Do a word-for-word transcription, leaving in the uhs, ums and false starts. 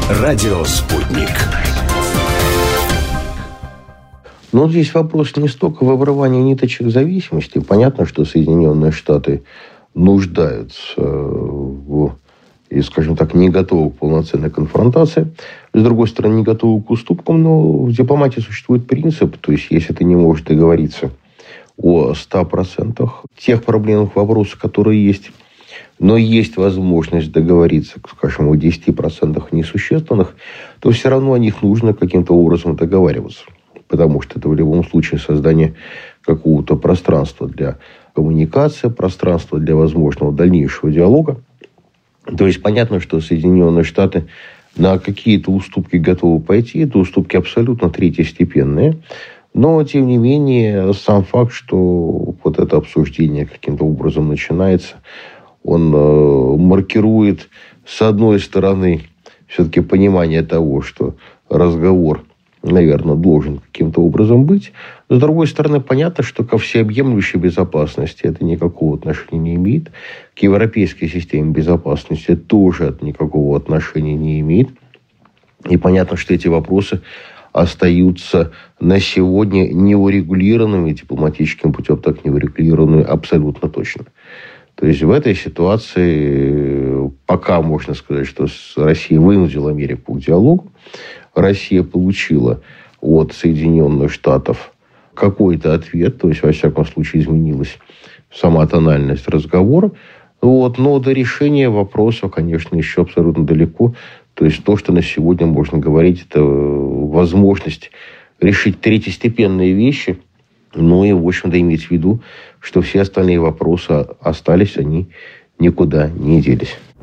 Радио «Спутник». Но здесь вопрос не столько в обрывании ниточек зависимости. Понятно, что Соединенные Штаты нуждаются в, и, скажем так, не готовы к полноценной конфронтации. С другой стороны, не готовы к уступкам. Но в дипломатии существует принцип, то есть, если ты не можешь договориться о ста процентах тех проблемных вопросов, которые есть, но есть возможность договориться, скажем, о десяти процентах несущественных, то все равно о них нужно каким-то образом договариваться. Потому что это в любом случае создание какого-то пространства для коммуникации, пространства для возможного дальнейшего диалога. То есть понятно, что Соединенные Штаты на какие-то уступки готовы пойти. Это уступки абсолютно третьестепенные. Но, тем не менее, сам факт, что вот это обсуждение каким-то образом начинается, он э, маркирует, с одной стороны, все-таки понимание того, что разговор, наверное, должен каким-то образом быть. С другой стороны, понятно, что ко всеобъемлющей безопасности это никакого отношения не имеет. К европейской системе безопасности тоже это никакого отношения не имеет. И понятно, что эти вопросы остаются на сегодня неурегулированными, дипломатическим путем так неурегулированными абсолютно точно. То есть в этой ситуации пока можно сказать, что Россия вынудила Америку к диалогу. Россия получила от Соединенных Штатов какой-то ответ, то есть, во всяком случае, изменилась сама тональность разговора. Вот. Но до решения вопроса, конечно, еще абсолютно далеко. То есть, то, что на сегодня можно говорить, это возможность решить третьестепенные вещи, но и, в общем-то, иметь в виду, что все остальные вопросы остались, они никуда не делись.